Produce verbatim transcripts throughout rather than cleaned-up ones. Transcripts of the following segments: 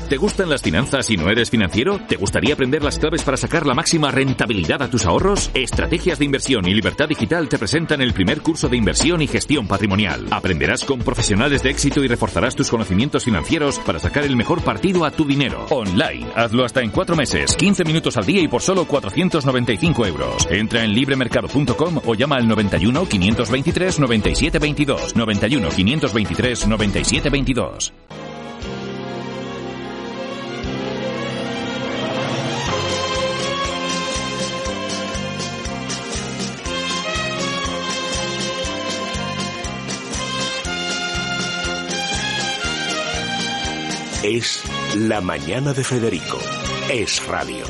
¿Te gustan las finanzas y no eres financiero? ¿Te gustaría aprender las claves para sacar la máxima rentabilidad a tus ahorros? Estrategias de Inversión y Libertad Digital te presentan el primer curso de inversión y gestión patrimonial. Aprenderás con profesionales de éxito y reforzarás tus conocimientos financieros para sacar el mejor partido a tu dinero. Online. Hazlo hasta en cuatro meses, quince minutos al día y por solo cuatrocientos noventa y cinco euros. Entra en libremercado punto com o llama al noventa y uno, quinientos veintitrés, noventa y siete veintidós. noventa y uno, quinientos veintitrés, noventa y siete veintidós. Es La Mañana de Federico. Es radio.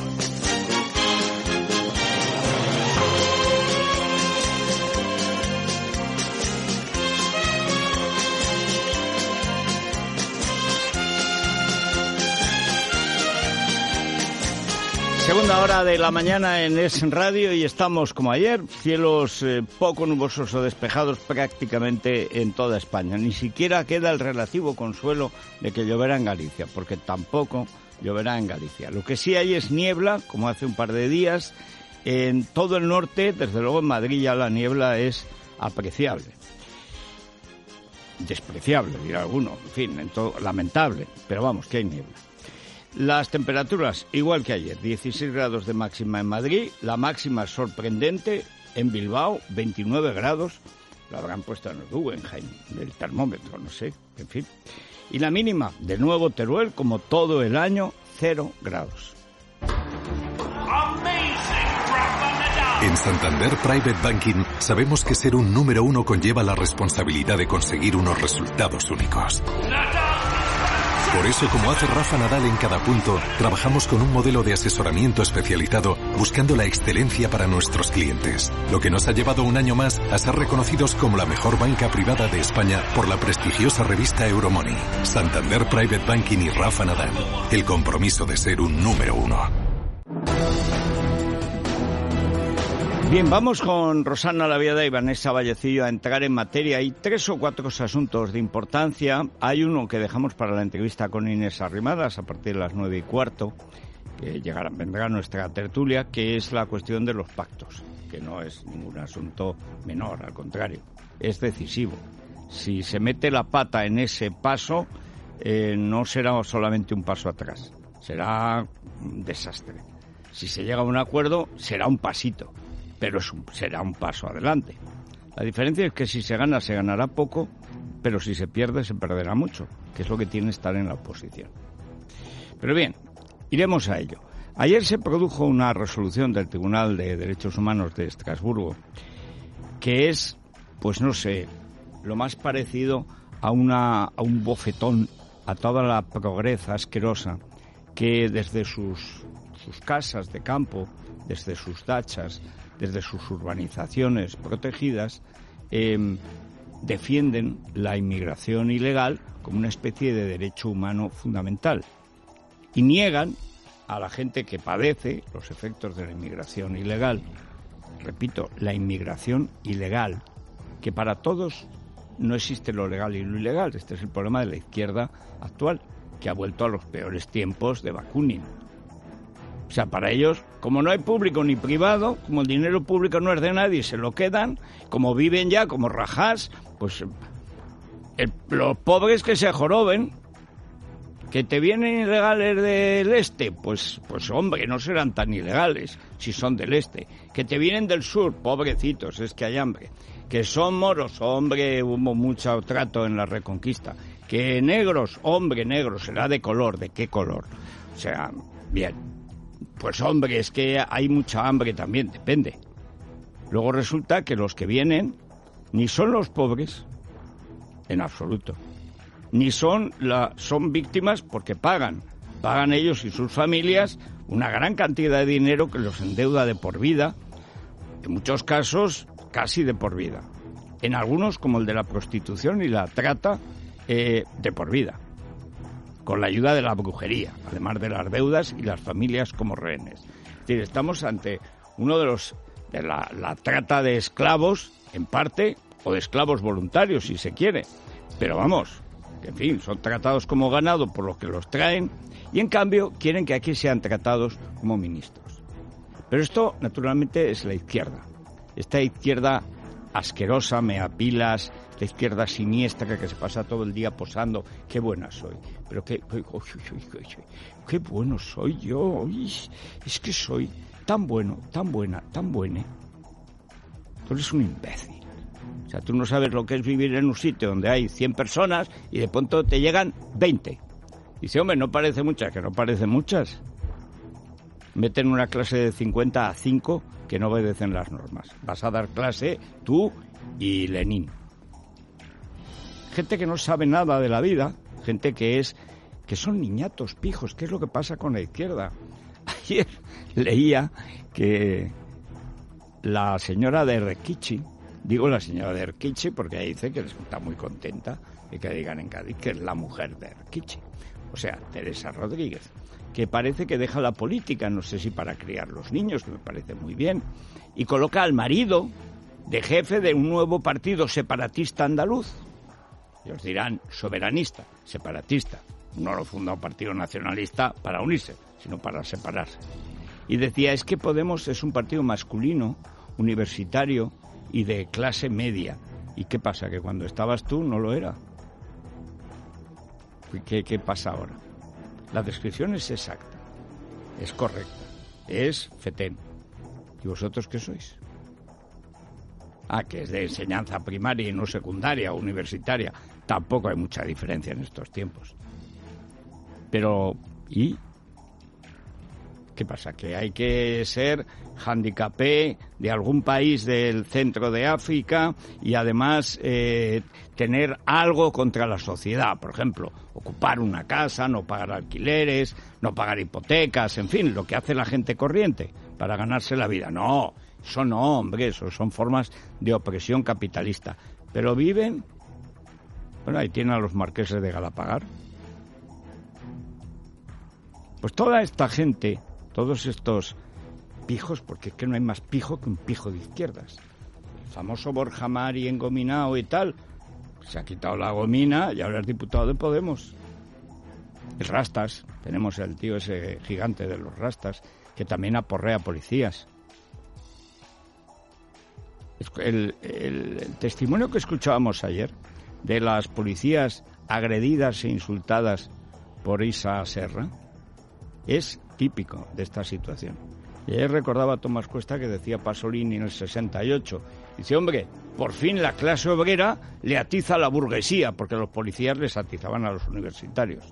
Segunda hora de la mañana en Es Radio y estamos como ayer, cielos eh, poco nubosos o despejados prácticamente en toda España. Ni siquiera queda el relativo consuelo de que lloverá en Galicia, porque tampoco lloverá en Galicia. Lo que sí hay es niebla, como hace un par de días, en todo el norte. Desde luego en Madrid ya la niebla es apreciable. Despreciable, dirá alguno, en fin, en todo, lamentable, pero vamos, que hay niebla. Las temperaturas, igual que ayer, dieciséis grados de máxima en Madrid, la máxima sorprendente en Bilbao, veintinueve grados, lo habrán puesto en el Guggenheim, del termómetro, no sé, en fin. Y la mínima, de nuevo Teruel, como todo el año, cero grados. En Santander Private Banking sabemos que ser un número uno conlleva la responsabilidad de conseguir unos resultados únicos. Por eso, como hace Rafa Nadal en cada punto, trabajamos con un modelo de asesoramiento especializado buscando la excelencia para nuestros clientes, lo que nos ha llevado un año más a ser reconocidos como la mejor banca privada de España por la prestigiosa revista Euromoney. Santander Private Banking y Rafa Nadal, el compromiso de ser un número uno. Bien, vamos con Rosana Laviada y Vanessa Vallecillo a entrar en materia. Hay tres o cuatro asuntos de importancia. Hay uno que dejamos para la entrevista con Inés Arrimadas a partir de las nueve y cuarto, que llegará, vendrá nuestra tertulia, que es la cuestión de los pactos, que no es ningún asunto menor, al contrario, es decisivo. Si se mete la pata en ese paso, eh, no será solamente un paso atrás, será un desastre. Si se llega a un acuerdo, será un pasito, pero es un, será un paso adelante. La diferencia es que si se gana, se ganará poco, pero si se pierde, se perderá mucho, que es lo que tiene estar en la oposición. Pero bien, iremos a ello. Ayer se produjo una resolución del Tribunal de Derechos Humanos de Estrasburgo, que es, pues no sé, lo más parecido a, una, a un bofetón a toda la progresa asquerosa que desde sus, sus casas de campo, desde sus dachas, desde sus urbanizaciones protegidas, eh, defienden la inmigración ilegal como una especie de derecho humano fundamental y niegan a la gente que padece los efectos de la inmigración ilegal. Repito, la inmigración ilegal, que para todos no existe lo legal y lo ilegal. Este es el problema de la izquierda actual, que ha vuelto a los peores tiempos de Bakunin. O sea, para ellos, como no hay público ni privado, como el dinero público no es de nadie, se lo quedan, como viven ya, como rajás, pues el, los pobres que se joroben, que te vienen ilegales del este, pues, pues hombre, no serán tan ilegales si son del este. Que te vienen del sur, pobrecitos, es que hay hambre. Que son moros, hombre, hubo mucho trato en la Reconquista. Que negros, hombre, negros, será de color, ¿de qué color? O sea, bien. Pues hombre, es que hay mucha hambre también, depende. Luego resulta que los que vienen ni son los pobres, en absoluto, ni son, la, son víctimas porque pagan. Pagan ellos y sus familias una gran cantidad de dinero que los endeuda de por vida, en muchos casos casi de por vida. En algunos, como el de la prostitución y la trata, eh, de por vida, con la ayuda de la brujería, además de las deudas y las familias como rehenes. Es decir, estamos ante uno de los de la, la trata de esclavos, en parte, o de esclavos voluntarios, si se quiere. Pero vamos, que en fin, son tratados como ganado por los que los traen, y en cambio quieren que aquí sean tratados como ministros. Pero esto, naturalmente, es la izquierda. Esta izquierda asquerosa, meapilas, la izquierda siniestra que se pasa todo el día posando. Qué buena soy, pero qué, qué, qué bueno soy yo. Es que soy tan bueno, tan buena, tan buena. Tú eres un imbécil. O sea, tú no sabes lo que es vivir en un sitio donde hay cien personas y de pronto te llegan veinte. Dice, hombre, no parece muchas, que no parece muchas. Meten una clase de cincuenta a cinco que no obedecen las normas. Vas a dar clase tú y Lenin. Gente que no sabe nada de la vida, gente que es que son niñatos pijos. ¿Qué es lo que pasa con la izquierda? Ayer leía que la señora de Erquichi, digo la señora de Erquichi porque ella dice que está muy contenta de que digan en Cádiz que es la mujer de Erquichi, o sea, Teresa Rodríguez, que parece que deja la política, no sé si para criar los niños, que me parece muy bien, y coloca al marido de jefe de un nuevo partido separatista andaluz. Y os dirán soberanista, separatista. No lo funda un partido nacionalista para unirse, sino para separarse. Y decía, es que Podemos es un partido masculino, universitario y de clase media. ¿Y qué pasa? ¿Que cuando estabas tú no lo era? ¿Qué, qué pasa ahora? La descripción es exacta, es correcta, es fetén. ¿Y vosotros qué sois? Ah, que es de enseñanza primaria y no secundaria o universitaria. Tampoco hay mucha diferencia en estos tiempos. Pero, ¿y? ¿Qué pasa? ¿Que hay que ser handicapé de algún país del centro de África y además eh, tener algo contra la sociedad? Por ejemplo, ocupar una casa, no pagar alquileres, no pagar hipotecas, en fin, lo que hace la gente corriente para ganarse la vida. No, eso no, hombre, eso son formas de opresión capitalista. Pero viven... Bueno, ahí tienen a los marqueses de Galapagar. Pues toda esta gente, todos estos pijos, porque es que no hay más pijo que un pijo de izquierdas. El famoso Borja Mari engominado y tal, se ha quitado la gomina y ahora es diputado de Podemos. El Rastas, tenemos el tío ese gigante de los Rastas, que también aporrea policías. El, el, el testimonio que escuchábamos ayer de las policías agredidas e insultadas por Isa Serra es típico de esta situación. Y ayer recordaba a Tomás Cuesta que decía Pasolini en el sesenta y ocho. Dice, hombre, por fin la clase obrera le atiza a la burguesía, porque los policías les atizaban a los universitarios.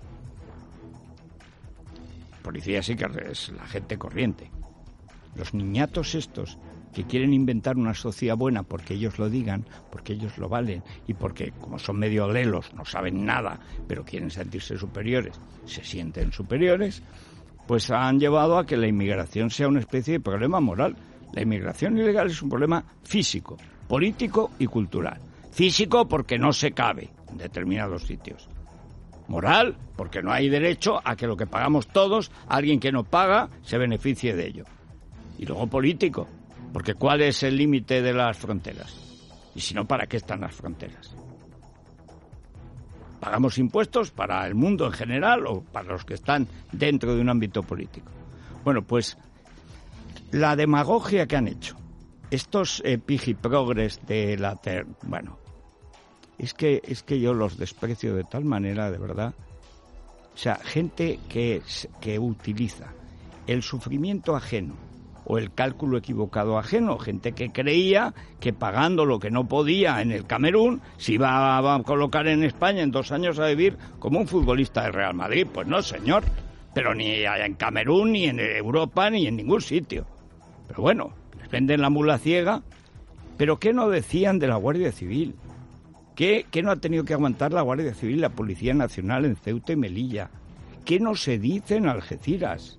Policía sí que es la gente corriente. Los niñatos estos que quieren inventar una sociedad buena porque ellos lo digan, porque ellos lo valen y porque, como son medio lelos, no saben nada, pero quieren sentirse superiores, se sienten superiores, pues han llevado a que la inmigración sea una especie de problema moral. La inmigración ilegal es un problema físico, político y cultural. Físico porque no se cabe en determinados sitios. Moral porque no hay derecho a que lo que pagamos todos, alguien que no paga, se beneficie de ello. Y luego político, porque ¿cuál es el límite de las fronteras? Y si no, ¿para qué están las fronteras? ¿Pagamos impuestos para el mundo en general o para los que están dentro de un ámbito político? Bueno, pues la demagogia que han hecho estos eh, pijiprogres de la... Ter... Bueno, es que, es que yo los desprecio de tal manera, de verdad. O sea, gente que, que utiliza el sufrimiento ajeno o el cálculo equivocado ajeno, gente que creía que pagando lo que no podía en el Camerún se iba a colocar en España en dos años a vivir como un futbolista del Real Madrid. Pues no, señor, pero ni en Camerún, ni en Europa, ni en ningún sitio. Pero bueno, les venden la mula ciega. ¿Pero qué no decían de la Guardia Civil? ¿Qué, qué no ha tenido que aguantar la Guardia Civil, la Policía Nacional en Ceuta y Melilla? ¿Qué no se dice en Algeciras?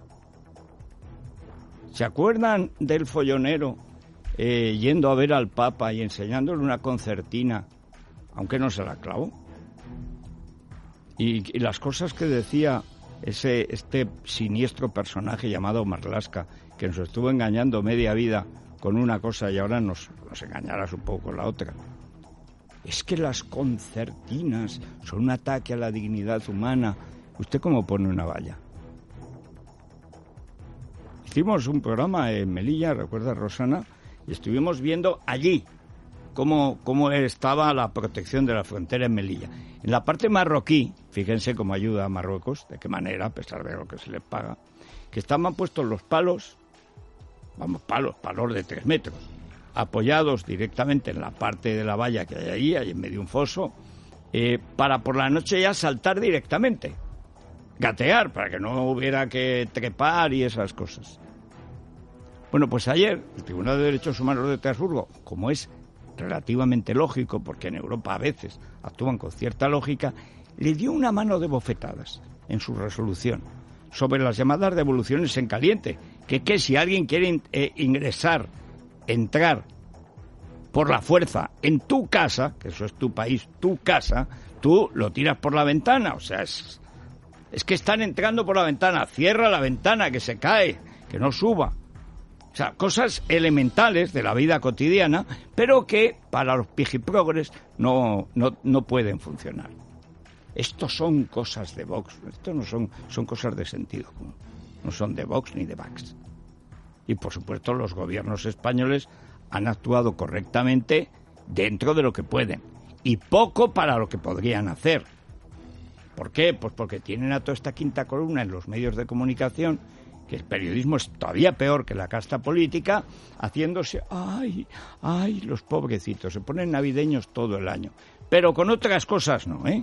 ¿Se acuerdan del follonero eh, yendo a ver al Papa y enseñándole una concertina, aunque no se la clavó? Y, y las cosas que decía ese este siniestro personaje llamado Marlaska, que nos estuvo engañando media vida con una cosa y ahora nos, nos engañará un poco con la otra. Es que las concertinas son un ataque a la dignidad humana. ¿Usted cómo pone una valla? Hicimos un programa en Melilla, recuerda Rosana, y estuvimos viendo allí cómo, cómo estaba la protección de la frontera en Melilla. En la parte marroquí, fíjense cómo ayuda a Marruecos, de qué manera, a pesar de lo que se les paga, que estaban puestos los palos, vamos, palos, palos de tres metros, apoyados directamente en la parte de la valla que hay ahí, ahí en medio un foso, eh, para por la noche ya saltar directamente, gatear, para que no hubiera que trepar y esas cosas. Bueno, pues ayer el Tribunal de Derechos Humanos de Estrasburgo, como es relativamente lógico, porque en Europa a veces actúan con cierta lógica, le dio una mano de bofetadas en su resolución sobre las llamadas devoluciones en caliente, que, que si alguien quiere eh, ingresar, entrar por la fuerza en tu casa, que eso es tu país, tu casa, tú lo tiras por la ventana, o sea, es, es que están entrando por la ventana, cierra la ventana, que se cae, que no suba. O sea, cosas elementales de la vida cotidiana, pero que para los pijiprogres no, no, no pueden funcionar. Estos son cosas de Vox, estos no son, son cosas de sentido común, no son de Vox ni de Vax. Y por supuesto los gobiernos españoles han actuado correctamente dentro de lo que pueden, y poco para lo que podrían hacer. ¿Por qué? Pues porque tienen a toda esta quinta columna en los medios de comunicación, que el periodismo es todavía peor que la casta política, haciéndose, ay, ay, los pobrecitos, se ponen navideños todo el año. Pero con otras cosas no, ¿eh?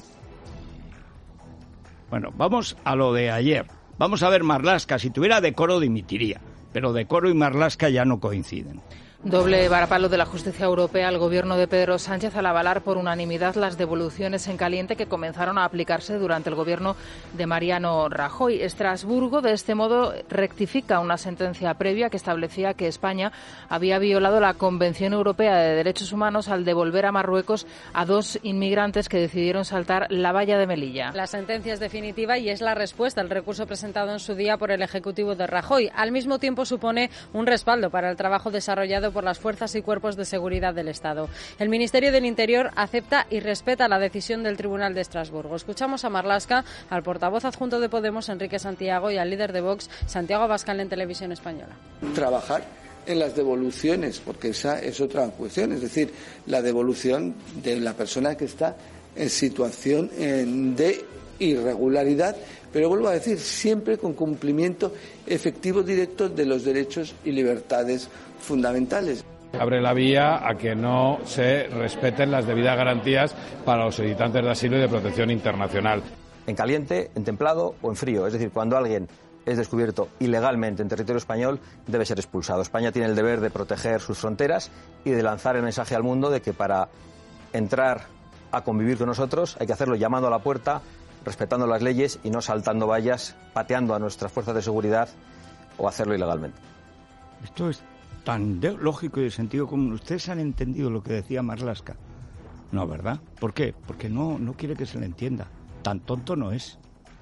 Bueno, vamos a lo de ayer. Vamos a ver Marlaska, si tuviera decoro dimitiría, pero decoro y Marlaska ya no coinciden. Doble varapalo de la justicia europea al gobierno de Pedro Sánchez al avalar por unanimidad las devoluciones en caliente que comenzaron a aplicarse durante el gobierno de Mariano Rajoy. Estrasburgo, de este modo, rectifica una sentencia previa que establecía que España había violado la Convención Europea de Derechos Humanos al devolver a Marruecos a dos inmigrantes que decidieron saltar la valla de Melilla. La sentencia es definitiva y es la respuesta al recurso presentado en su día por el Ejecutivo de Rajoy. Al mismo tiempo supone un respaldo para el trabajo desarrollado por las fuerzas y cuerpos de seguridad del Estado. El Ministerio del Interior acepta y respeta la decisión del Tribunal de Estrasburgo. Escuchamos a Marlaska, al portavoz adjunto de Podemos, Enrique Santiago, y al líder de Vox, Santiago Abascal, en Televisión Española. Trabajar en las devoluciones, porque esa es otra cuestión, es decir, la devolución de la persona que está en situación de irregularidad, pero vuelvo a decir, siempre con cumplimiento efectivo directo de los derechos y libertades fundamentales. Abre la vía a que no se respeten las debidas garantías para los solicitantes de asilo y de protección internacional. En caliente, en templado o en frío, es decir, cuando alguien es descubierto ilegalmente en territorio español, debe ser expulsado. España tiene el deber de proteger sus fronteras y de lanzar el mensaje al mundo de que para entrar a convivir con nosotros hay que hacerlo llamando a la puerta, respetando las leyes y no saltando vallas, pateando a nuestras fuerzas de seguridad o hacerlo ilegalmente. Esto es tan de lógico y de sentido común. ¿Ustedes han entendido lo que decía Marlaska? No, ¿verdad? ¿Por qué? Porque no, no quiere que se le entienda. Tan tonto no es.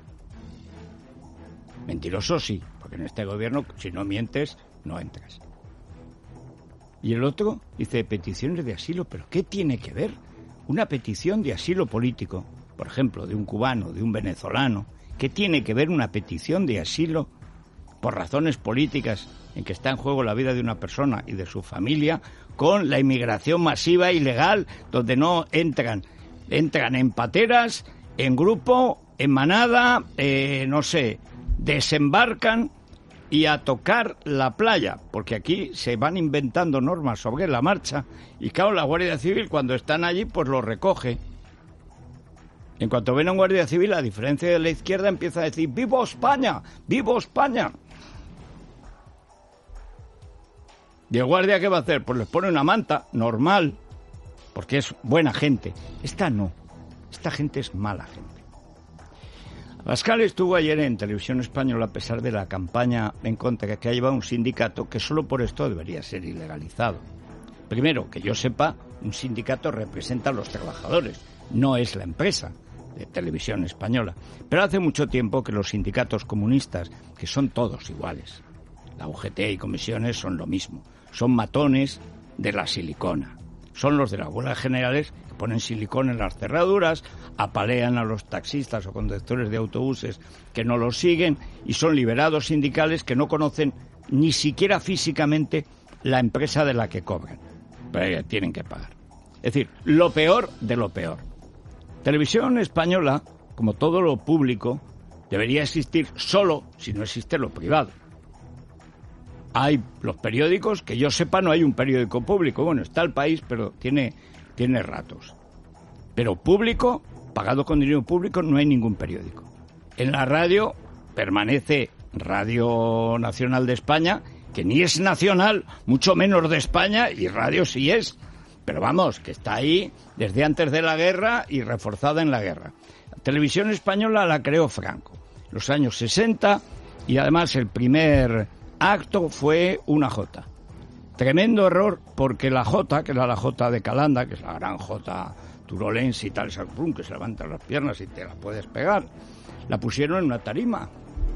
Mentiroso sí, porque en este gobierno, si no mientes, no entras. Y el otro dice peticiones de asilo, ¿pero qué tiene que ver una petición de asilo político? Por ejemplo, de un cubano, de un venezolano. ¿Qué tiene que ver una petición de asilo por razones políticas en que está en juego la vida de una persona y de su familia con la inmigración masiva ilegal, donde no entran, entran en pateras, en grupo, en manada, eh, no sé, desembarcan y a tocar la playa, porque aquí se van inventando normas sobre la marcha y claro, la Guardia Civil cuando están allí pues lo recoge. En cuanto ven a un guardia civil, a diferencia de la izquierda, empieza a decir ¡viva España! ¡Viva España! ¿Y el guardia qué va a hacer? Pues les pone una manta normal, porque es buena gente. Esta no, esta gente es mala gente. Abascal estuvo ayer en Televisión Española a pesar de la campaña en contra que ha llevado un sindicato que solo por esto debería ser ilegalizado. Primero, que yo sepa, un sindicato representa a los trabajadores, no es la empresa de Televisión Española. Pero hace mucho tiempo que los sindicatos comunistas, que son todos iguales, la U G T y comisiones son lo mismo, son matones de la silicona. son los de las huelgas generales, que ponen silicón en las cerraduras, apalean a los taxistas o conductores de autobuses que no los siguen, y son liberados sindicales que no conocen ni siquiera físicamente la empresa de la que cobran, pero tienen que pagar. Es decir, lo peor de lo peor. Televisión Española, como todo lo público, debería existir solo si no existe lo privado. Hay los periódicos, que yo sepa no hay un periódico público. Bueno, está El País, pero tiene, tiene ratos. Pero público, pagado con dinero público, no hay ningún periódico. En la radio permanece Radio Nacional de España, que ni es nacional, mucho menos de España, y radio sí es. Pero vamos, que está ahí desde antes de la guerra y reforzada en la guerra. La Televisión Española la creó Franco, en los años sesenta, y además el primer acto fue una jota. Tremendo error, porque la jota, que era la jota de Calanda, que es la gran jota turolense y tal, esa pum, que se levantan las piernas y te la puedes pegar, la pusieron en una tarima.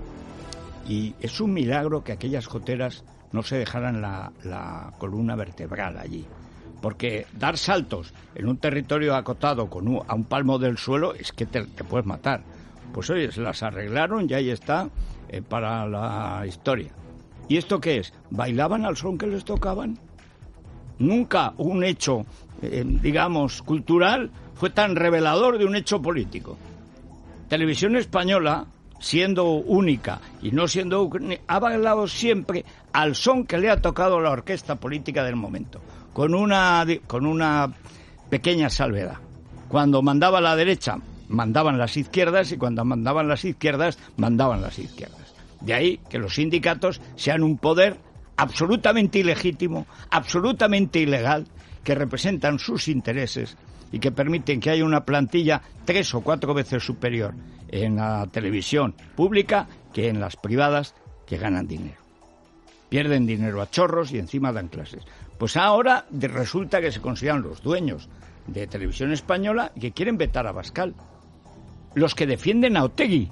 Y es un milagro que aquellas joteras no se dejaran la, la columna vertebral allí. Porque dar saltos en un territorio acotado con un, a un palmo del suelo es que te, te puedes matar. Pues oye, se las arreglaron y ahí está eh, para la historia. ¿Y esto qué es? ¿Bailaban al son que les tocaban? Nunca un hecho, eh, digamos, cultural fue tan revelador de un hecho político. Televisión Española, siendo única y no siendo única, ha bailado siempre al son que le ha tocado la orquesta política del momento, con una, con una pequeña salvedad. Cuando mandaba la derecha, mandaban las izquierdas, y cuando mandaban las izquierdas, mandaban las izquierdas. De ahí que los sindicatos sean un poder absolutamente ilegítimo, absolutamente ilegal, que representan sus intereses y que permiten que haya una plantilla tres o cuatro veces superior en la televisión pública que en las privadas, que ganan dinero. Pierden dinero a chorros y encima dan clases. Pues ahora resulta que se consideran los dueños de Televisión Española y que quieren vetar a Abascal. Los que defienden a Otegi.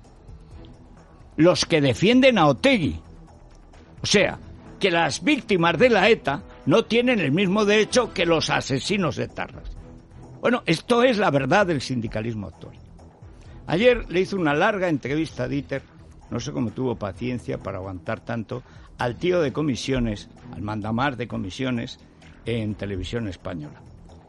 Los que defienden a Otegi. O sea, que las víctimas de la ETA no tienen el mismo derecho que los asesinos etarras. Bueno, esto es la verdad del sindicalismo actual. Ayer le hizo una larga entrevista a Dieter, no sé cómo tuvo paciencia para aguantar tanto, al tío de comisiones, al mandamás de comisiones en Televisión Española.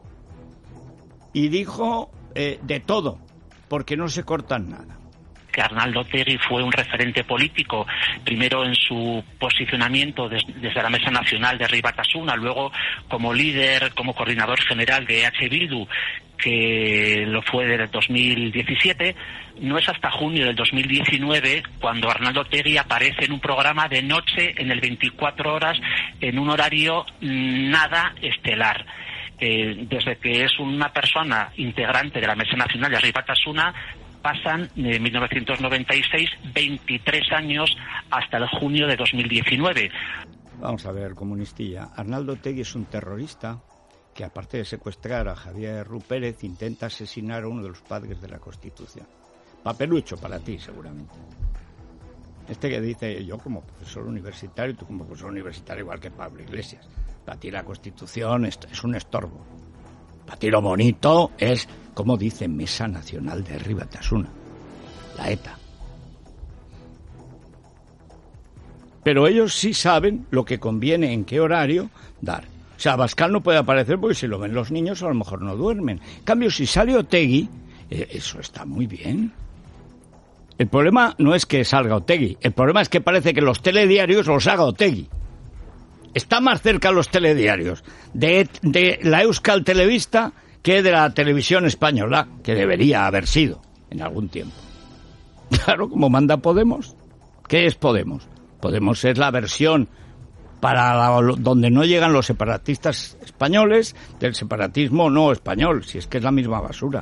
Y dijo eh, de todo, porque no se cortan nada. Que Arnaldo Otegi fue un referente político, primero en su posicionamiento des, desde la Mesa Nacional de Herri Batasuna, luego como líder, como coordinador general de E H Bildu, que lo fue desde el dos mil diecisiete, no es hasta junio del dos mil diecinueve cuando Arnaldo Otegi aparece en un programa de noche en el veinticuatro horas, en un horario nada estelar. Eh, desde que es una persona integrante de la Mesa Nacional de Herri Batasuna, pasan de mil novecientos noventa y seis veintitrés años hasta el junio de dos mil diecinueve. Vamos a ver, comunistilla. Arnaldo Otegi es un terrorista que, aparte de secuestrar a Javier Rú Pérez, intenta asesinar a uno de los padres de la Constitución. Papelucho para ti, seguramente. Este que dice, yo como profesor universitario, tú como profesor universitario, igual que Pablo Iglesias. Para ti la Constitución es, es un estorbo. Para ti lo bonito es, como dice Mesa Nacional de Herri Batasuna, la ETA. Pero ellos sí saben lo que conviene, en qué horario dar. O sea, Abascal no puede aparecer porque si lo ven los niños a lo mejor no duermen. En cambio, si sale Otegi, eh, eso está muy bien. El problema no es que salga Otegi, el problema es que parece que los telediarios los haga Otegi. Está más cerca los telediarios de, de la Euskal Telebista que de la Televisión Española, que debería haber sido en algún tiempo. Claro, como manda Podemos. ¿Qué es Podemos? Podemos es la versión para la, donde no llegan los separatistas españoles del separatismo no español, si es que es la misma basura.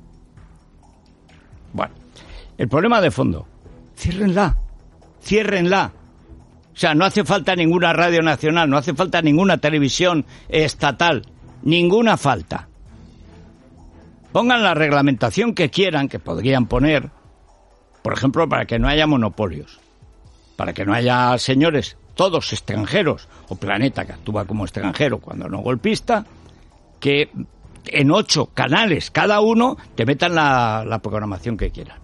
Bueno, el problema de fondo, ciérrenla, ciérrenla. O sea, no hace falta ninguna radio nacional, no hace falta ninguna televisión estatal, ninguna falta. Pongan la reglamentación que quieran, que podrían poner, por ejemplo, para que no haya monopolios, para que no haya señores, todos extranjeros, o Planeta, que actúa como extranjero cuando no golpista, que en ocho canales cada uno te metan la, la programación que quieran.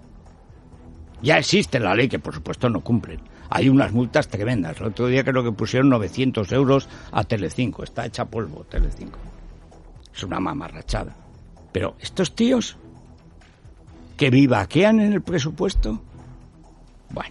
Ya existe la ley que por supuesto no cumplen. Hay unas multas tremendas. El otro día creo que pusieron novecientos euros a Telecinco. Está hecha polvo Telecinco. Es una mamarrachada. Pero estos tíos que vivaquean en el presupuesto. Bueno.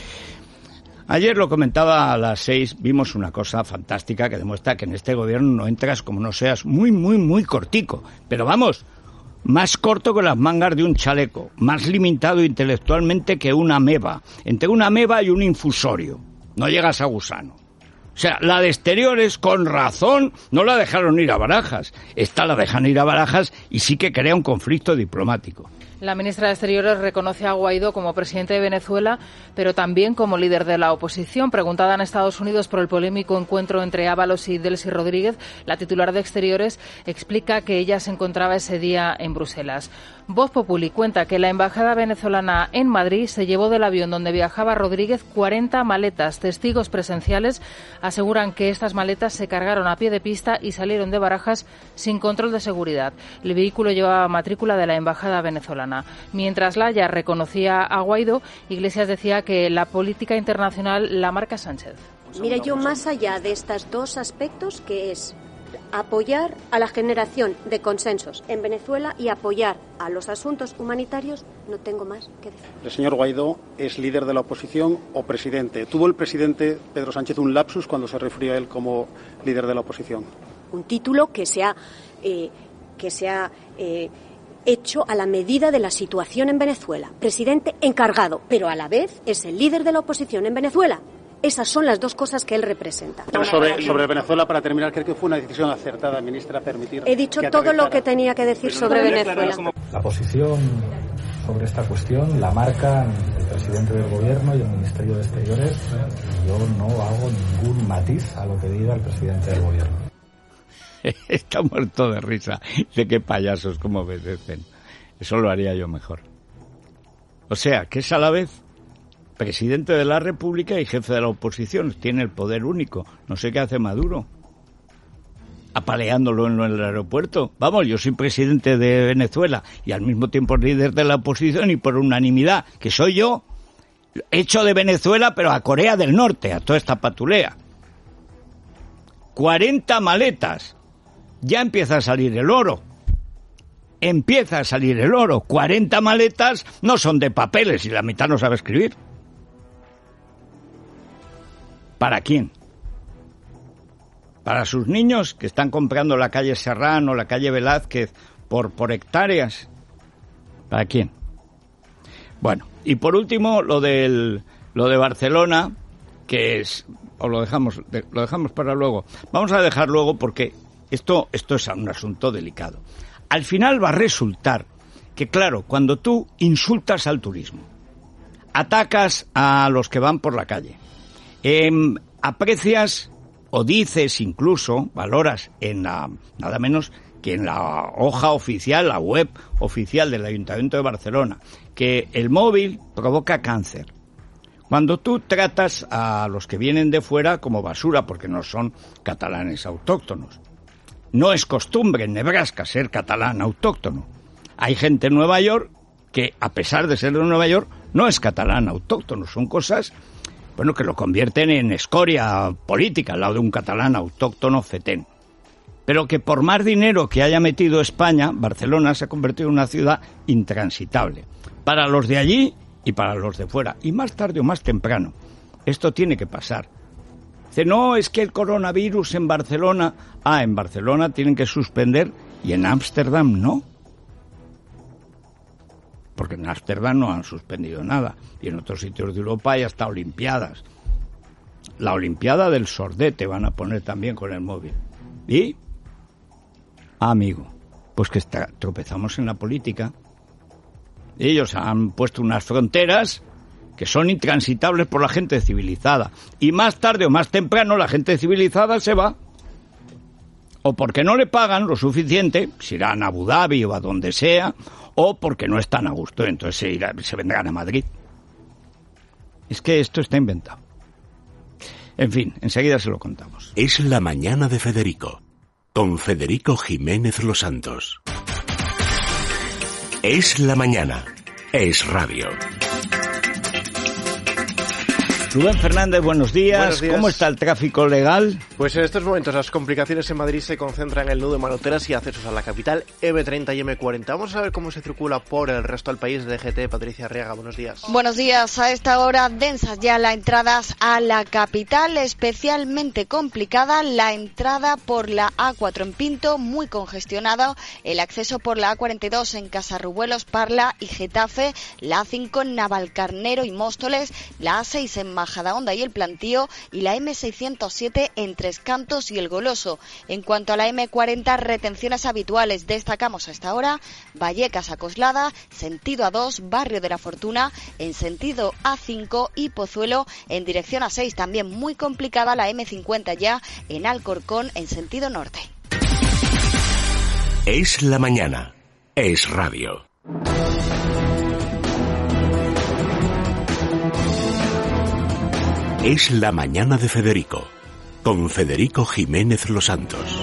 Ayer lo comentaba a las seis, vimos una cosa fantástica que demuestra que en este gobierno no entras como no seas muy, muy, muy cortico. Pero vamos, más corto que las mangas de un chaleco, más limitado intelectualmente que una ameba. Entre una ameba y un infusorio. No llegas a gusano. O sea, la de exteriores, con razón, no la dejaron ir a Barajas. Esta la dejan ir a Barajas y sí que crea un conflicto diplomático. La ministra de Exteriores reconoce a Guaidó como presidente de Venezuela, pero también como líder de la oposición. Preguntada en Estados Unidos por el polémico encuentro entre Ábalos y Delcy Rodríguez, la titular de Exteriores explica que ella se encontraba ese día en Bruselas. Voz Populi cuenta que la embajada venezolana en Madrid se llevó del avión donde viajaba Rodríguez cuarenta maletas. Testigos presenciales aseguran que estas maletas se cargaron a pie de pista y salieron de Barajas sin control de seguridad. El vehículo llevaba matrícula de la embajada venezolana. Mientras Laya reconocía a Guaidó, Iglesias decía que la política internacional la marca Sánchez. Mira, yo más allá de estos dos aspectos, que es apoyar a la generación de consensos en Venezuela y apoyar a los asuntos humanitarios, no tengo más que decir. El señor Guaidó es líder de la oposición o presidente. ¿Tuvo el presidente Pedro Sánchez un lapsus cuando se refería a él como líder de la oposición? Un título que se ha, eh, que se ha eh, hecho a la medida de la situación en Venezuela. Presidente encargado, pero a la vez es el líder de la oposición en Venezuela. Esas son las dos cosas que él representa. Pero sobre, sobre Venezuela, para terminar, creo que fue una decisión acertada, ministra, permitir... He dicho todo lo que tenía que decir sobre Venezuela. La posición sobre esta cuestión la marcan el presidente del Gobierno y el Ministerio de Exteriores. Yo no hago ningún matiz a lo que diga el presidente del Gobierno. Está muerto de risa. De qué payasos, como obedecen. Eso lo haría yo mejor. O sea, que es a la vez presidente de la República y jefe de la oposición. Tiene el poder único. No sé qué hace Maduro. Apaleándolo en el aeropuerto. Vamos, yo soy presidente de Venezuela y al mismo tiempo líder de la oposición y por unanimidad, que soy yo, hecho de Venezuela, pero a Corea del Norte, a toda esta patulea. cuarenta maletas. Ya empieza a salir el oro. Empieza a salir el oro. cuarenta maletas no son de papeles y la mitad no sabe escribir. ¿Para quién? ¿Para sus niños que están comprando la calle Serrano, la calle Velázquez por, por hectáreas? ¿Para quién? Bueno, y por último lo del lo de Barcelona, que es, o lo dejamos lo dejamos para luego. Vamos a dejar luego porque esto esto es un asunto delicado. Al final va a resultar que, claro, cuando tú insultas al turismo, atacas a los que van por la calle, eh, aprecias o dices incluso, valoras en la, nada menos que en la hoja oficial, la web oficial del Ayuntamiento de Barcelona, que el móvil provoca cáncer. Cuando tú tratas a los que vienen de fuera como basura, porque no son catalanes autóctonos. No es costumbre en Nebraska ser catalán autóctono. Hay gente en Nueva York que, a pesar de ser de Nueva York, no es catalán autóctono. Son cosas, bueno, que lo convierten en escoria política al lado de un catalán autóctono fetén. Pero que por más dinero que haya metido España, Barcelona se ha convertido en una ciudad intransitable. Para los de allí y para los de fuera. Y más tarde o más temprano, esto tiene que pasar. Dice, no, es que el coronavirus en Barcelona... Ah, en Barcelona tienen que suspender y en Ámsterdam no. Porque en Ámsterdam no han suspendido nada. Y en otros sitios de Europa hay hasta olimpiadas. La olimpiada del sordete van a poner también con el móvil. ¿Y? Ah, amigo, pues que está, tropezamos en la política. Ellos han puesto unas fronteras que son intransitables por la gente civilizada. Y más tarde o más temprano la gente civilizada se va. O porque no le pagan lo suficiente, se irán a Abu Dhabi o a donde sea, o porque no están a gusto, entonces se, irá, se vendrán a Madrid. Es que esto está inventado. En fin, enseguida se lo contamos. Es la mañana de Federico, con Federico Jiménez Los Santos. Es la mañana. Es radio. Rubén Fernández, buenos días. Buenos días. ¿Cómo está el tráfico legal? Pues en estos momentos las complicaciones en Madrid se concentran en el nudo de Manoteras y accesos a la capital, eme treinta y eme cuarenta. Vamos a ver cómo se circula por el resto del país. D G T, Patricia Arriaga, buenos días. Buenos días. A esta hora densas ya las entradas a la capital, especialmente complicada la entrada por la A cuatro en Pinto, muy congestionada, el acceso por la A cuarenta y dos en Casarrubuelos, Parla y Getafe, la A cinco en Navalcarnero y Móstoles, la A seis en Majadahonda y El Plantío y la eme seiscientos siete en Tres Cantos y El Goloso. En cuanto a la eme cuarenta, retenciones habituales. Destacamos a esta hora Vallecas a Coslada, sentido A dos, Barrio de la Fortuna, en sentido A cinco y Pozuelo en dirección A seis. También muy complicada la eme cincuenta ya en Alcorcón en sentido norte. Es la mañana. Es radio. Es la mañana de Federico, con Federico Jiménez Los Santos.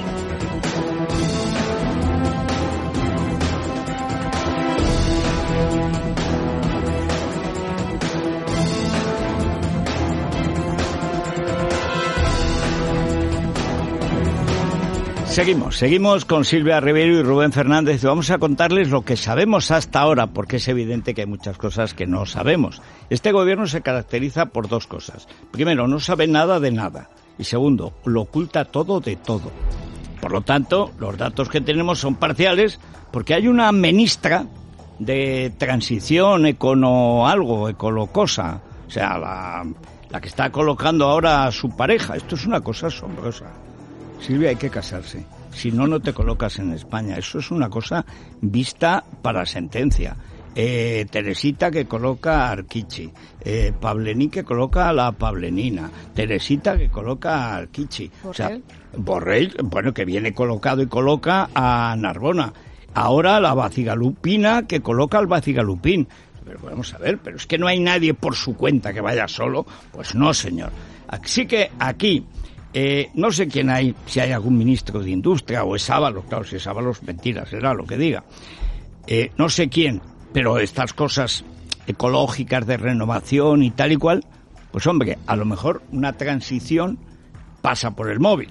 Seguimos, seguimos con Silvia Ribeiro y Rubén Fernández y vamos a contarles lo que sabemos hasta ahora, porque es evidente que hay muchas cosas que no sabemos. Este gobierno se caracteriza por dos cosas. Primero, no sabe nada de nada. Y segundo, lo oculta todo de todo. Por lo tanto, los datos que tenemos son parciales porque hay una ministra de transición econo algo, ecolocosa, o sea, la, la que está colocando ahora a su pareja. Esto es una cosa asombrosa. Silvia, hay que casarse. Si no, no te colocas en España. Eso es una cosa vista para sentencia. Eh, Teresita que coloca a Arquichi. Eh, Pablení que coloca a la Pablenina. Teresita que coloca a Arquichi. O sea, Borrell, bueno, que viene colocado y coloca a Narbona. Ahora la Bacigalupina que coloca al Bacigalupín. Pero vamos a ver, pero es que no hay nadie por su cuenta que vaya solo. Pues no, señor. Así que aquí... Eh, no sé quién hay, si hay algún ministro de Industria o es Ábalos, claro, si es Ábalos, mentira, será lo que diga. Eh, no sé quién, pero estas cosas ecológicas de renovación y tal y cual, pues hombre, a lo mejor una transición pasa por el móvil.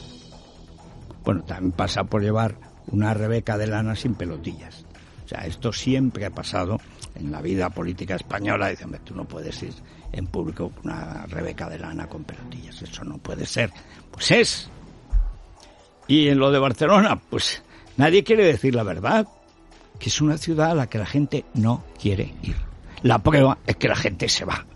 Bueno, también pasa por llevar una Rebeca de lana sin pelotillas. O sea, esto siempre ha pasado en la vida política española. Dicen, tú no puedes ir en público una Rebeca de lana con pelotillas. Eso no puede ser. Pues es. Y en lo de Barcelona, pues nadie quiere decir la verdad. Que es una ciudad a la que la gente no quiere ir. La prueba es que la gente se va.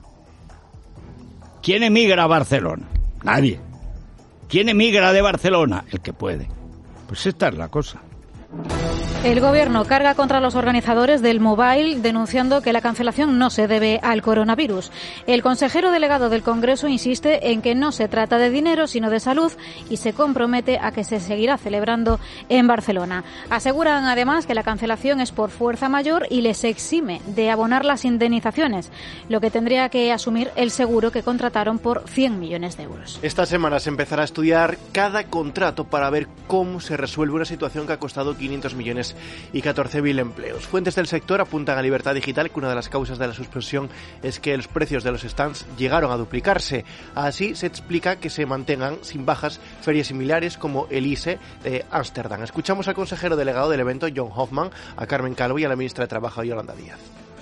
¿Quién emigra a Barcelona? Nadie. ¿Quién emigra de Barcelona? El que puede. Pues esta es la cosa. El Gobierno carga contra los organizadores del Mobile, denunciando que la cancelación no se debe al coronavirus. El consejero delegado del Congreso insiste en que no se trata de dinero, sino de salud, y se compromete a que se seguirá celebrando en Barcelona. Aseguran además que la cancelación es por fuerza mayor y les exime de abonar las indemnizaciones, lo que tendría que asumir el seguro que contrataron por cien millones de euros. Esta semana se empezará a estudiar cada contrato para ver cómo se resuelve una situación que ha costado quinientos millones y catorce mil empleos. Fuentes del sector apuntan a Libertad Digital que una de las causas de la suspensión es que los precios de los stands llegaron a duplicarse. Así se explica que se mantengan sin bajas ferias similares como el I S E de Ámsterdam. Escuchamos al consejero delegado del evento, John Hoffman, a Carmen Calvo y a la ministra de Trabajo, Yolanda Díaz.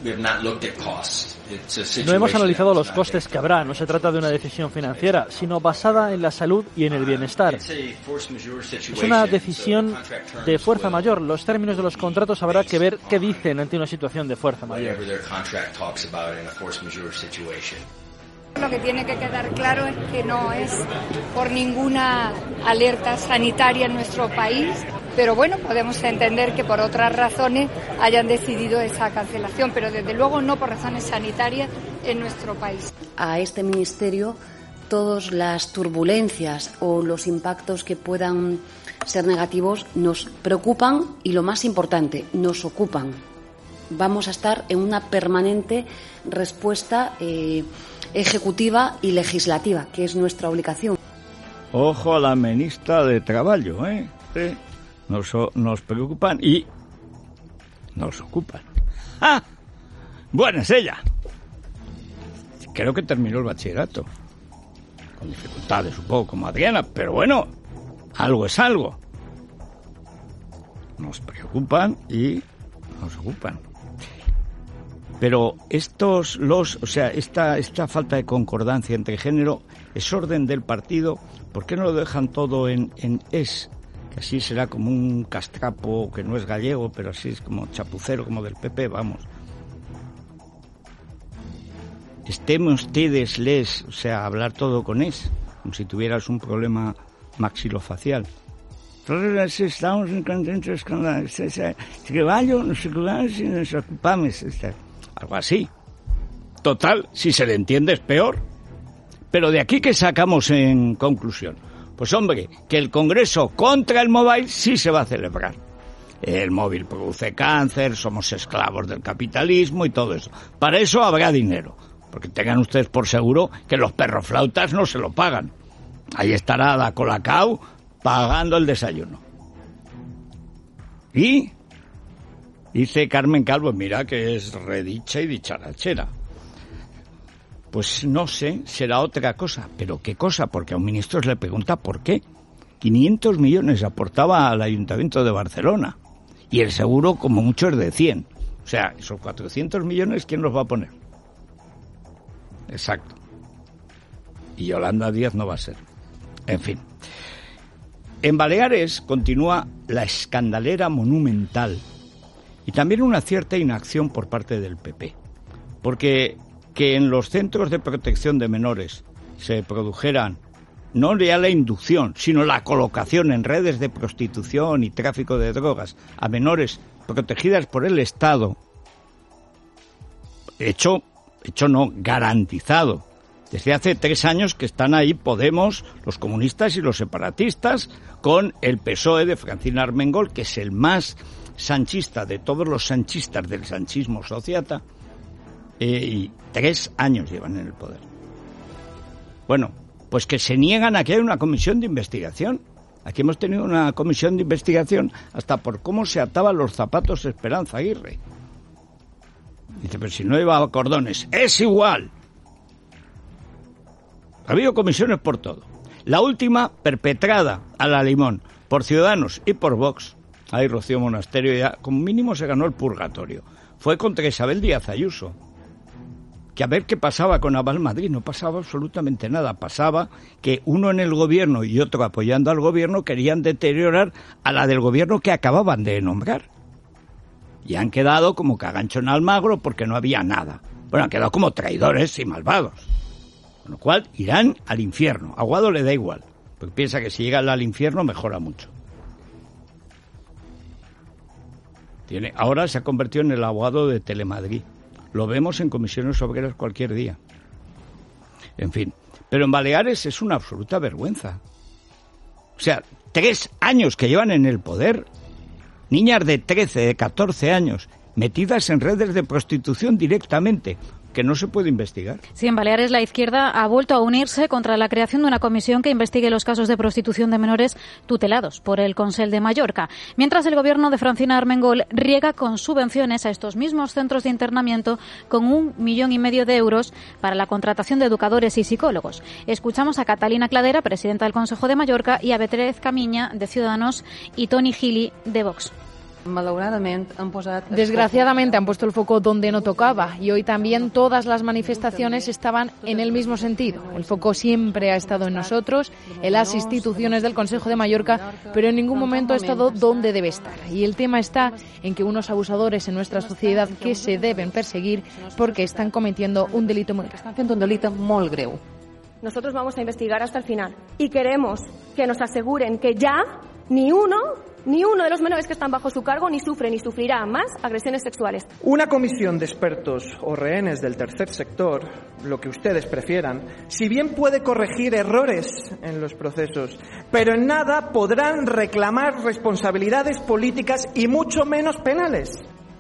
No hemos analizado los costes que habrá. No se trata de una decisión financiera, sino basada en la salud y en el bienestar. Es una decisión de fuerza mayor. Los términos de los contratos habrá que ver qué dicen ante una situación de fuerza mayor. Lo que tiene que quedar claro es que no es por ninguna alerta sanitaria en nuestro país, pero bueno, podemos entender que por otras razones hayan decidido esa cancelación, pero desde luego no por razones sanitarias en nuestro país. A este ministerio todas las turbulencias o los impactos que puedan ser negativos nos preocupan y, lo más importante, nos ocupan. Vamos a estar en una permanente respuesta eh, ejecutiva y legislativa, que es nuestra obligación. Ojo a la ministra de Traballo, ¿eh? ¿eh? nos, nos preocupan y nos ocupan. ¡Ah! Buena es ella. Creo que terminó el bachillerato. Con dificultades, supongo, como Adriana, pero bueno, algo es algo. Nos preocupan y nos ocupan. Pero estos, los, o sea, esta, esta falta de concordancia entre género es orden del partido. ¿Por qué no lo dejan todo en, en es? Que así será como un castrapo que no es gallego, pero así es como chapucero, como del P P, vamos. Estemos ustedes, les, o sea, hablar todo con es, como si tuvieras un problema maxilofacial. Todos estamos contentos con la trabajo, nos ocupamos y nos ocupamos. Algo así. Total, si se le entiende es peor. Pero de aquí, ¿qué sacamos en conclusión? Pues hombre, que el Congreso contra el móvil sí se va a celebrar. El móvil produce cáncer, somos esclavos del capitalismo y todo eso. Para eso habrá dinero. Porque tengan ustedes por seguro que los perroflautas no se lo pagan. Ahí estará Ada Colacao pagando el desayuno. Y dice Carmen Calvo, mira que es redicha y dicharachera. Pues no sé, será otra cosa. ¿Pero qué cosa? Porque a un ministro se le pregunta por qué. quinientos millones aportaba al Ayuntamiento de Barcelona. Y el seguro, como mucho, es de cien. O sea, esos cuatrocientos millones, ¿quién los va a poner? Exacto. Y Yolanda Díaz no va a ser. En fin. En Baleares continúa la escandalera monumental y también una cierta inacción por parte del P P. Porque que en los centros de protección de menores se produjeran no ya la inducción, sino la colocación en redes de prostitución y tráfico de drogas a menores protegidas por el Estado, hecho, hecho no, garantizado. Desde hace tres años que están ahí Podemos, los comunistas y los separatistas, con el P S O E de Francina Armengol, que es el más sanchista de todos los sanchistas del sanchismo sociata, eh, y tres años llevan en el poder. Bueno, pues que se niegan a que haya una comisión de investigación. Aquí hemos tenido una comisión de investigación hasta por cómo se ataban los zapatos Esperanza Aguirre. Dice, pero si no llevaba cordones, es igual. Ha habido comisiones por todo. La última, perpetrada a la limón por Ciudadanos y por Vox. Ahí Rocío Monasterio ya, como mínimo, se ganó el purgatorio. Fue contra Isabel Díaz Ayuso. Que a ver qué pasaba con Aval Madrid. No pasaba absolutamente nada. Pasaba que uno en el gobierno y otro apoyando al gobierno querían deteriorar a la del gobierno que acababan de nombrar. Y han quedado como cagancho en Almagro porque no había nada. Bueno, han quedado como traidores y malvados. Con lo cual irán al infierno. A Aguado le da igual, porque piensa que si llega al infierno mejora mucho. Tiene, ahora se ha convertido en el abogado de Telemadrid. Lo vemos en comisiones obreras cualquier día. En fin, pero en Baleares es una absoluta vergüenza. O sea, tres años que llevan en el poder, niñas de trece, de catorce años, metidas en redes de prostitución directamente, que no se puede investigar. Sí, en Baleares la izquierda ha vuelto a unirse contra la creación de una comisión que investigue los casos de prostitución de menores tutelados por el Consell de Mallorca, mientras el gobierno de Francina Armengol riega con subvenciones a estos mismos centros de internamiento con un millón y medio de euros para la contratación de educadores y psicólogos. Escuchamos a Catalina Cladera, presidenta del Consejo de Mallorca, y a Beatriz Camiña, de Ciudadanos, y Toni Gili, de Vox. Desgraciadamente han puesto el foco donde no tocaba y hoy también todas las manifestaciones estaban en el mismo sentido. El foco siempre ha estado en nosotros, en las instituciones del Consejo de Mallorca, pero en ningún momento ha estado donde debe estar. Y el tema está en que unos abusadores en nuestra sociedad que se deben perseguir porque están cometiendo un delito muy grave. Nosotros vamos a investigar hasta el final y queremos que nos aseguren que ya ni uno, ni uno de los menores que están bajo su cargo ni sufre ni sufrirá más agresiones sexuales. Una comisión de expertos o rehenes del tercer sector, lo que ustedes prefieran, si bien puede corregir errores en los procesos, pero en nada podrán reclamar responsabilidades políticas y mucho menos penales.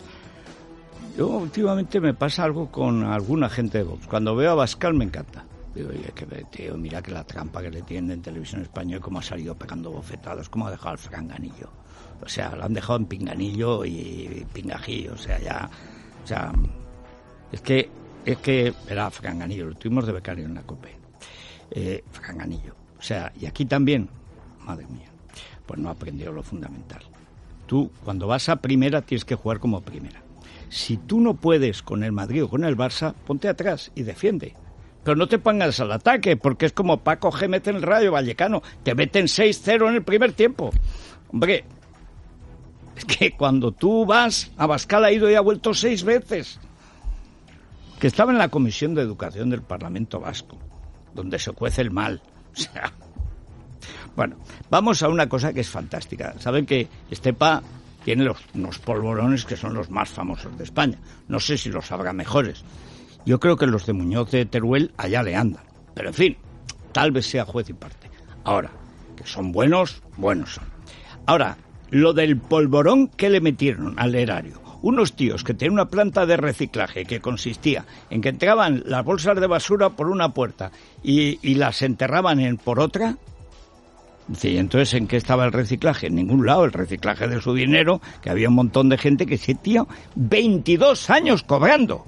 Yo últimamente me pasa algo con alguna gente de Vox. Cuando veo a Abascal me encanta. Digo, oye, que tío, mira que la trampa que le tienen en Televisión Española, cómo ha salido pegando bofetadas, cómo ha dejado al franganillo. O sea, lo han dejado en pinganillo y pingajillo, o sea, ya... O sea, es que, es que era franganillo, lo tuvimos de becario en la COPE. Eh, franganillo. O sea, y aquí también, madre mía, pues no ha aprendido lo fundamental. Tú, cuando vas a primera, tienes que jugar como primera. Si tú no puedes con el Madrid o con el Barça, ponte atrás y defiende. Pero no te pongas al ataque, porque es como Paco Gémez en el Rayo Vallecano. Te meten seis cero en el primer tiempo. Hombre, es que cuando tú vas, Abascal ha ido y ha vuelto seis veces. Que estaba en la Comisión de Educación del Parlamento Vasco, donde se cuece el mal. O sea, bueno, vamos a una cosa que es fantástica. Saben que Estepa tiene los, unos polvorones que son los más famosos de España. No sé si los habrá mejores. Yo creo que los de Muñoz de Teruel allá le andan. Pero en fin, tal vez sea juez y parte. Ahora, que son buenos, buenos son. Ahora, lo del polvorón que le metieron al erario. Unos tíos que tenían una planta de reciclaje que consistía en que entraban las bolsas de basura por una puerta y, y las enterraban en, por otra. Sí, entonces, ¿en qué estaba el reciclaje? En ningún lado, el reciclaje de su dinero, que había un montón de gente que se tío veintidós años cobrando.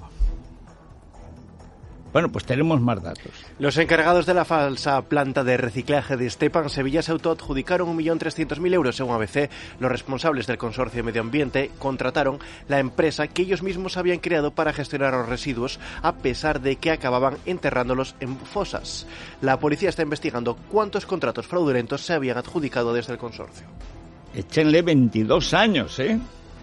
Bueno, pues tenemos más datos. Los encargados de la falsa planta de reciclaje de Estepa en Sevilla se autoadjudicaron un millón trescientos mil euros, según A B C. Los responsables del Consorcio de Medio Ambiente contrataron la empresa que ellos mismos habían creado para gestionar los residuos, a pesar de que acababan enterrándolos en fosas. La policía está investigando cuántos contratos fraudulentos se habían adjudicado desde el consorcio. Échenle veintidós años, ¿eh?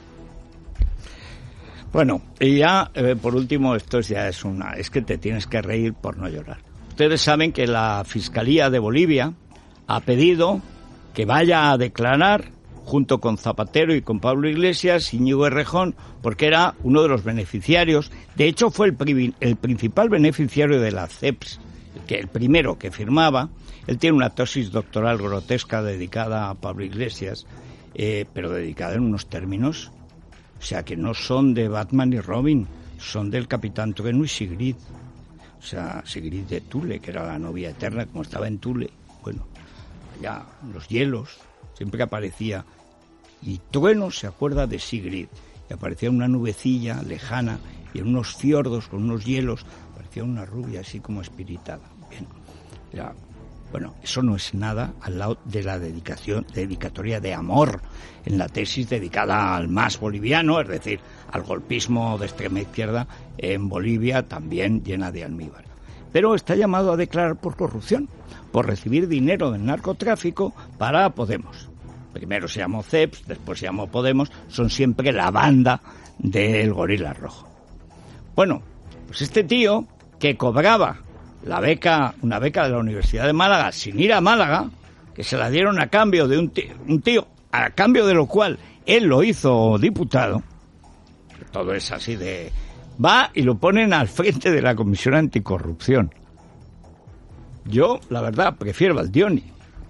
Bueno, y ya, eh, por último, esto ya es una... Es que te tienes que reír por no llorar. Ustedes saben que la Fiscalía de Bolivia ha pedido que vaya a declarar, junto con Zapatero y con Pablo Iglesias, Íñigo Errejón, porque era uno de los beneficiarios. De hecho, fue el, pri- el principal beneficiario de la C E P S, que el primero que firmaba. Él tiene una tesis doctoral grotesca dedicada a Pablo Iglesias, eh, pero dedicada en unos términos... O sea, que no son de Batman y Robin, son del Capitán Trueno y Sigrid. O sea, Sigrid de Tule, que era la novia eterna, como estaba en Tule. Bueno, ya, los hielos, siempre que aparecía. Y Trueno se acuerda de Sigrid. Y aparecía una nubecilla lejana, y en unos fiordos con unos hielos, aparecía una rubia así como espiritada. Bien, ya. Bueno, eso no es nada al lado de la dedicación, dedicatoria de amor en la tesis dedicada al más boliviano, es decir, al golpismo de extrema izquierda en Bolivia, también llena de almíbar. Pero está llamado a declarar por corrupción, por recibir dinero del narcotráfico para Podemos. Primero se llamó C E P S, después se llamó Podemos, son siempre la banda del gorila rojo. Bueno, pues este tío que cobraba la beca, una beca de la Universidad de Málaga, sin ir a Málaga, que se la dieron a cambio de un tío, un tío a cambio de lo cual él lo hizo diputado, todo es así de... Va y lo ponen al frente de la Comisión Anticorrupción. Yo, la verdad, prefiero al Dioni.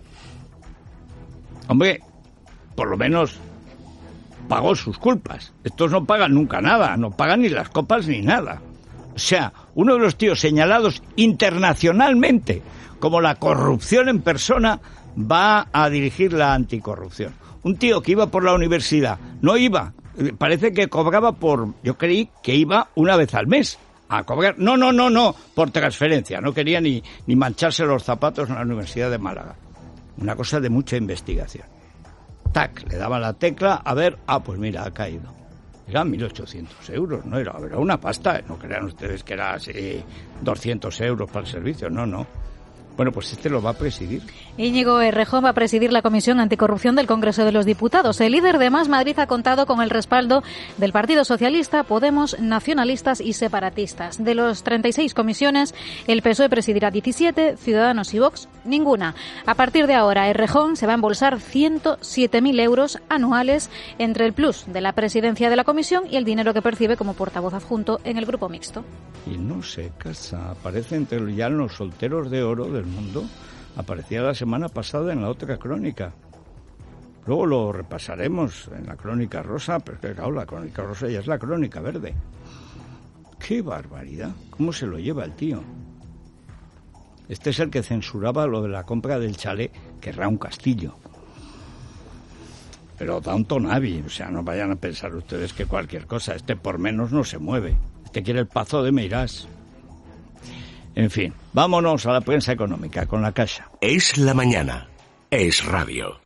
Hombre, por lo menos pagó sus culpas. Estos no pagan nunca nada, no pagan ni las copas ni nada. O sea, uno de los tíos señalados internacionalmente como la corrupción en persona va a dirigir la anticorrupción. Un tío que iba por la universidad, no iba, parece que cobraba por, yo creí que iba una vez al mes a cobrar. No, no, no, no, por transferencia, no quería ni, ni mancharse los zapatos en la Universidad de Málaga. Una cosa de mucha investigación. Tac, le daba la tecla, a ver, ah, pues mira, ha caído. Eran mil ochocientos euros, no era, era una pasta, no crean ustedes que era así doscientos euros para el servicio, no, no. Bueno, pues este lo va a presidir. Íñigo Errejón va a presidir la Comisión Anticorrupción del Congreso de los Diputados. El líder de Más Madrid ha contado con el respaldo del Partido Socialista, Podemos, Nacionalistas y Separatistas. De los treinta y seis comisiones, el P S O E presidirá diecisiete, Ciudadanos y Vox ninguna. A partir de ahora, Errejón se va a embolsar ciento siete mil euros anuales entre el plus de la presidencia de la comisión y el dinero que percibe como portavoz adjunto en el grupo mixto. Y no se casa, aparece entre ya los solteros de oro del mundo. Aparecía la semana pasada en la otra crónica. Luego lo repasaremos en la crónica rosa, pero que claro, la crónica rosa ya es la crónica verde. ¡Qué barbaridad! ¿Cómo se lo lleva el tío? Este es el que censuraba lo de la compra del chalet, querrá un castillo. Pero Downton Abbey, o sea, no vayan a pensar ustedes que cualquier cosa, este por menos no se mueve. Este quiere el Pazo de Meirás. En fin, vámonos a la prensa económica con La Caixa. Es la mañana. Es radio.